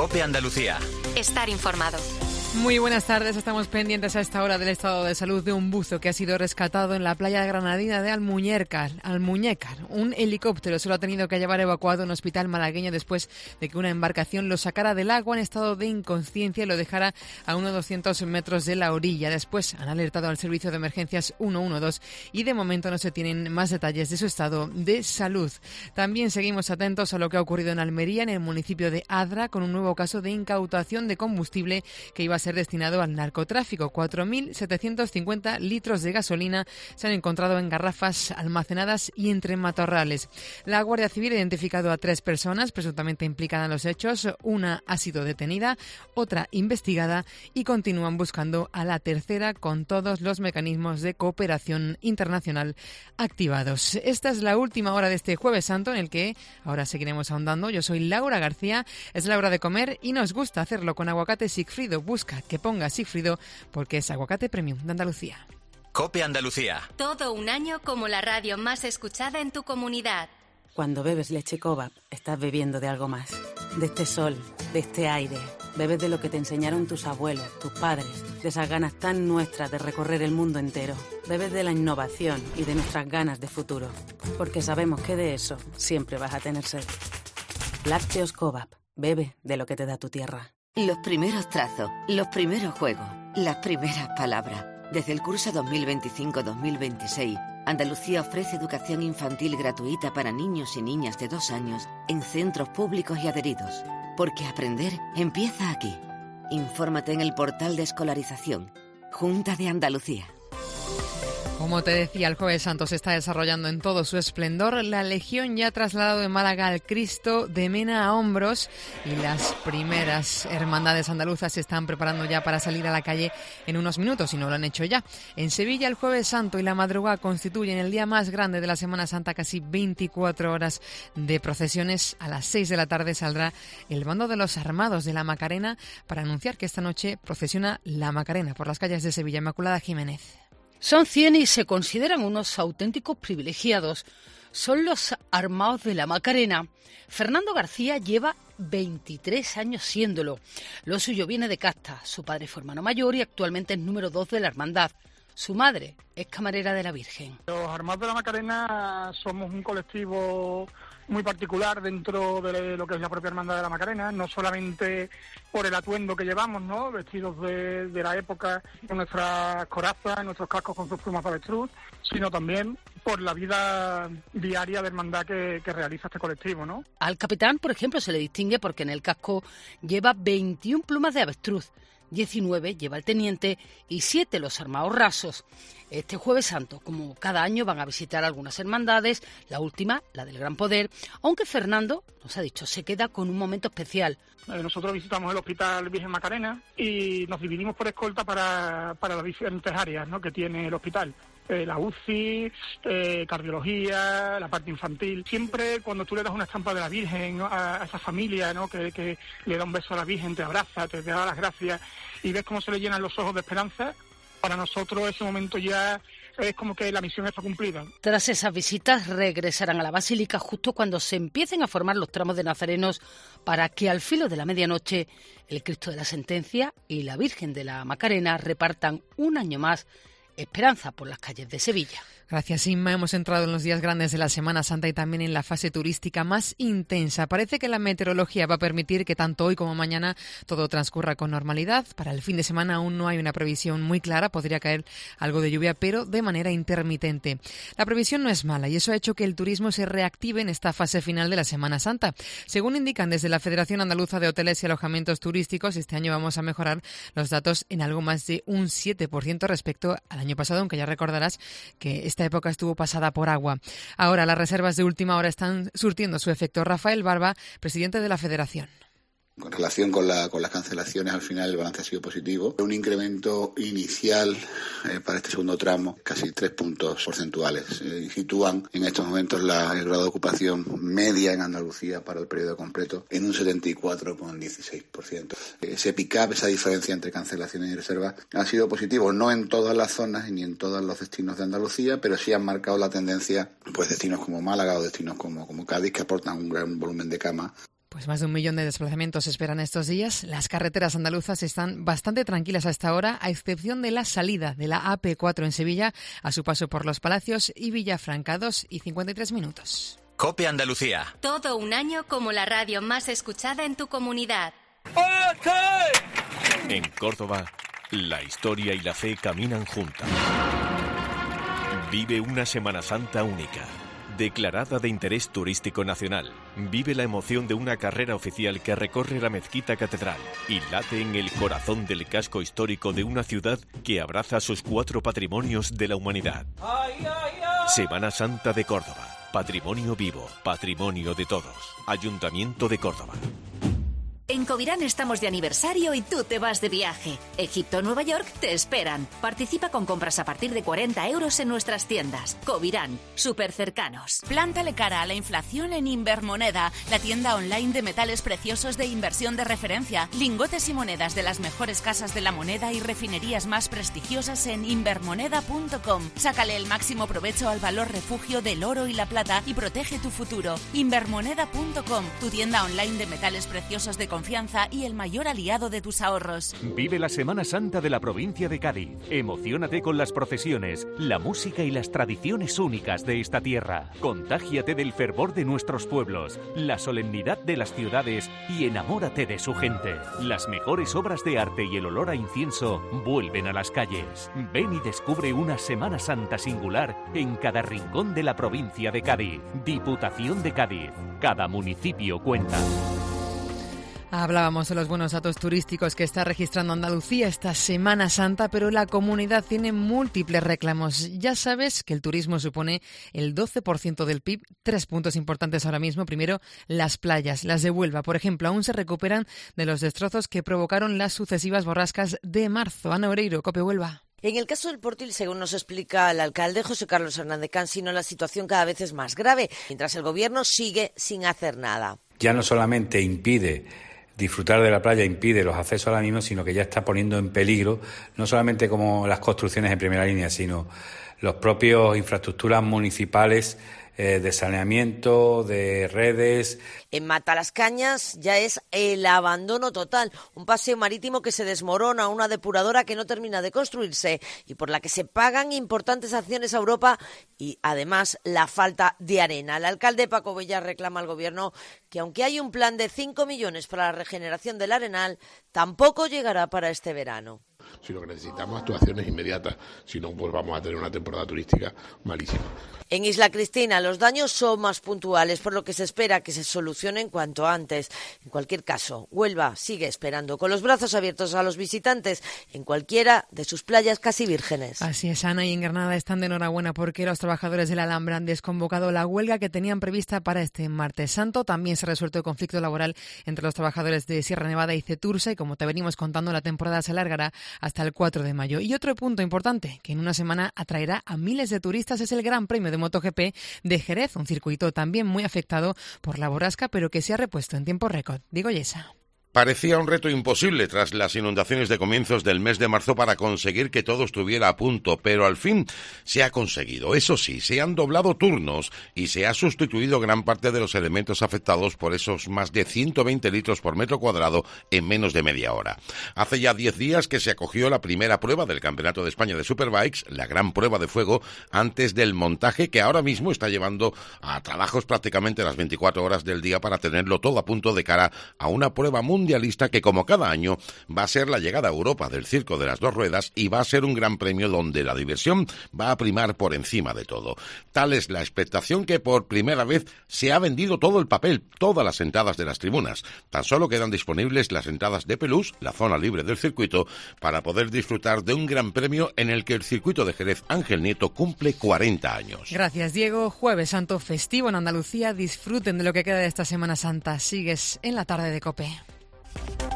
COPE Andalucía. Estar informado. Muy buenas tardes, estamos pendientes a esta hora del estado de salud de un buzo que ha sido rescatado en la playa granadina de Almuñécar. Un helicóptero se lo ha tenido que llevar evacuado a un hospital malagueño después de que una embarcación lo sacara del agua en estado de inconsciencia y lo dejara a unos 200 metros de la orilla. Después han alertado al servicio de emergencias 112 y de momento no se tienen más detalles de su estado de salud. También seguimos atentos a lo que ha ocurrido en Almería, en el municipio de Adra, con un nuevo caso de incautación de combustible que iba a ser destinado al narcotráfico. 4.750 litros de gasolina se han encontrado en garrafas almacenadas y entre matorrales. La Guardia Civil ha identificado a 3 personas presuntamente implicadas en los hechos. Una ha sido detenida, otra investigada y continúan buscando a la tercera con todos los mecanismos de cooperación internacional activados. Esta es la última hora de este Jueves Santo en el que ahora seguiremos ahondando. Yo soy Laura García, es la hora de comer y nos gusta hacerlo con aguacate Sigfrido. Busca que ponga Sigfrido porque es aguacate premium de Andalucía. COPE Andalucía. Todo un año como la radio más escuchada en tu comunidad. Cuando bebes leche Cobap, estás bebiendo de algo más. De este sol, de este aire. Bebes de lo que te enseñaron tus abuelos, tus padres. De esas ganas tan nuestras de recorrer el mundo entero. Bebes de la innovación y de nuestras ganas de futuro. Porque sabemos que de eso siempre vas a tener sed. Lácteos Cobap. Bebe de lo que te da tu tierra. Los primeros trazos, los primeros juegos, las primeras palabras. Desde el curso 2025-2026, Andalucía ofrece educación infantil gratuita para niños y niñas de 2 años en centros públicos y adheridos. Porque aprender empieza aquí. Infórmate en el portal de escolarización. Junta de Andalucía. Como te decía, el Jueves Santo se está desarrollando en todo su esplendor. La Legión ya ha trasladado de Málaga al Cristo de Mena a hombros y las primeras hermandades andaluzas se están preparando ya para salir a la calle en unos minutos, si no lo han hecho ya. En Sevilla, el Jueves Santo y la madrugada constituyen el día más grande de la Semana Santa, casi 24 horas de procesiones. A las 6 de la tarde saldrá el bando de los armados de la Macarena para anunciar que esta noche procesiona la Macarena por las calles de Sevilla. Inmaculada Jiménez. Son 100 y se consideran unos auténticos privilegiados. Son los armados de la Macarena. Fernando García lleva 23 años siéndolo. Lo suyo viene de casta. Su padre fue hermano mayor y actualmente es número 2 de la hermandad. Su madre es camarera de la Virgen. Los armados de la Macarena somos un colectivo muy particular dentro de lo que es la propia hermandad de la Macarena, no solamente por el atuendo que llevamos, ¿no? Vestidos de la época, con nuestras corazas, nuestros cascos con sus plumas de avestruz, sino también por la vida diaria de hermandad que realiza este colectivo, ¿no? Al capitán, por ejemplo, se le distingue porque en el casco lleva 21 plumas de avestruz, 19 lleva el teniente y 7 los armados rasos. Este Jueves Santo, como cada año, van a visitar algunas hermandades, la última, la del Gran Poder, aunque Fernando, nos ha dicho, se queda con un momento especial. Nosotros visitamos el Hospital Virgen Macarena y nos dividimos por escolta para las diferentes áreas, ¿no?, que tiene el hospital. La UCI, cardiología, la parte infantil. Siempre cuando tú le das una estampa de la Virgen, ¿no?, a esa familia, ¿no?, que le da un beso a la Virgen, te abraza, te da las gracias y ves cómo se le llenan los ojos de esperanza, para nosotros ese momento ya es como que la misión está cumplida. Tras esas visitas regresarán a la Basílica justo cuando se empiecen a formar los tramos de nazarenos para que al filo de la medianoche el Cristo de la Sentencia y la Virgen de la Macarena repartan un año más esperanza por las calles de Sevilla. Gracias, Inma. Hemos entrado en los días grandes de la Semana Santa y también en la fase turística más intensa. Parece que la meteorología va a permitir que tanto hoy como mañana todo transcurra con normalidad. Para el fin de semana aún no hay una previsión muy clara. Podría caer algo de lluvia, pero de manera intermitente. La previsión no es mala y eso ha hecho que el turismo se reactive en esta fase final de la Semana Santa. Según indican desde la Federación Andaluza de Hoteles y Alojamientos Turísticos, este año vamos a mejorar los datos en algo más de un 7% respecto al año pasado, aunque ya recordarás que esta época estuvo pasada por agua. Ahora las reservas de última hora están surtiendo su efecto. Rafael Barba, presidente de la Federación. En relación con las cancelaciones, al final el balance ha sido positivo. Un incremento inicial para este segundo tramo, casi 3 puntos porcentuales. Sitúan en estos momentos el grado de ocupación media en Andalucía para el periodo completo en un 74,16%. Ese pick-up, esa diferencia entre cancelaciones y reservas, ha sido positivo, no en todas las zonas ni en todos los destinos de Andalucía, pero sí han marcado la tendencia pues destinos como Málaga o destinos como Cádiz, que aportan un gran volumen de camas. Pues más de 1 millón de desplazamientos se esperan estos días. Las carreteras andaluzas están bastante tranquilas hasta ahora, a excepción de la salida de la AP4 en Sevilla a su paso por Los Palacios y Villafranca, 2:53. COPE Andalucía. Todo un año como la radio más escuchada en tu comunidad. En Córdoba, la historia y la fe caminan juntas. Vive una Semana Santa única, declarada de interés turístico nacional. Vive la emoción de una carrera oficial que recorre la mezquita catedral y late en el corazón del casco histórico de una ciudad que abraza sus 4 patrimonios de la humanidad. Semana Santa de Córdoba. Patrimonio vivo, patrimonio de todos. Ayuntamiento de Córdoba. En Covirán estamos de aniversario y tú te vas de viaje. Egipto o Nueva York te esperan. Participa con compras a partir de 40 euros en nuestras tiendas. Covirán, súper cercanos. Plántale cara a la inflación en Invermoneda, la tienda online de metales preciosos de inversión de referencia. Lingotes y monedas de las mejores casas de la moneda y refinerías más prestigiosas en invermoneda.com. Sácale el máximo provecho al valor refugio del oro y la plata y protege tu futuro. Invermoneda.com, tu tienda online de metales preciosos de confianza y el mayor aliado de tus ahorros. Vive la Semana Santa de la provincia de Cádiz. Emociónate con las procesiones, la música y las tradiciones únicas de esta tierra. Contágiate del fervor de nuestros pueblos, la solemnidad de las ciudades y enamórate de su gente. Las mejores obras de arte y el olor a incienso vuelven a las calles. Ven y descubre una Semana Santa singular en cada rincón de la provincia de Cádiz. Diputación de Cádiz. Cada municipio cuenta. Hablábamos de los buenos datos turísticos que está registrando Andalucía esta Semana Santa, pero la comunidad tiene múltiples reclamos. Ya sabes que el turismo supone el 12% del PIB. 3 puntos importantes ahora mismo. Primero, las playas, las de Huelva, por ejemplo, aún se recuperan de los destrozos que provocaron las sucesivas borrascas de marzo. Ana Oreiro, COPE Huelva. En el caso del Portil, según nos explica el alcalde José Carlos Hernández Cansino, la situación cada vez es más grave, mientras el gobierno sigue sin hacer nada. Ya no solamente impide disfrutar de la playa, impide los accesos a la misma, sino que ya está poniendo en peligro no solamente como las construcciones en primera línea, sino los propios infraestructuras municipales de saneamiento, de redes. En Matalascañas ya es el abandono total, un paseo marítimo que se desmorona, una depuradora que no termina de construirse y por la que se pagan importantes acciones a Europa y además la falta de arena. El alcalde Paco Bellas reclama al gobierno que aunque hay un plan de 5 millones para la regeneración del Arenal, tampoco llegará para este verano. Sino que necesitamos actuaciones inmediatas, si no pues vamos a tener una temporada turística malísima. En Isla Cristina los daños son más puntuales, por lo que se espera que se solucionen cuanto antes. En cualquier caso, Huelva sigue esperando con los brazos abiertos a los visitantes en cualquiera de sus playas casi vírgenes. Así es, Ana, y en Granada están de enhorabuena porque los trabajadores de la Alhambra han desconvocado la huelga que tenían prevista para este martes santo. También se ha resuelto el conflicto laboral entre los trabajadores de Sierra Nevada y Cetursa y, como te venimos contando, la temporada se alargará hasta el 4 de mayo. Y otro punto importante, que en una semana atraerá a miles de turistas, es el Gran Premio de MotoGP de Jerez, un circuito también muy afectado por la borrasca, pero que se ha repuesto en tiempo récord. Diego Yesa. Parecía un reto imposible tras las inundaciones de comienzos del mes de marzo para conseguir que todo estuviera a punto, pero al fin se ha conseguido. Eso sí, se han doblado turnos y se ha sustituido gran parte de los elementos afectados por esos más de 120 litros por metro cuadrado en menos de media hora. Hace ya 10 días que se acogió la primera prueba del Campeonato de España de Superbikes, la gran prueba de fuego, antes del montaje que ahora mismo está llevando a trabajos prácticamente las 24 horas del día para tenerlo todo a punto de cara a una prueba mundialista que, como cada año, va a ser la llegada a Europa del Circo de las Dos Ruedas y va a ser un gran premio donde la diversión va a primar por encima de todo. Tal es la expectación que por primera vez se ha vendido todo el papel, todas las entradas de las tribunas. Tan solo quedan disponibles las entradas de Pelús, la zona libre del circuito, para poder disfrutar de un gran premio en el que el circuito de Jerez Ángel Nieto cumple 40 años. Gracias, Diego. Jueves Santo festivo en Andalucía. Disfruten de lo que queda de esta Semana Santa. Sigues en la tarde de COPE.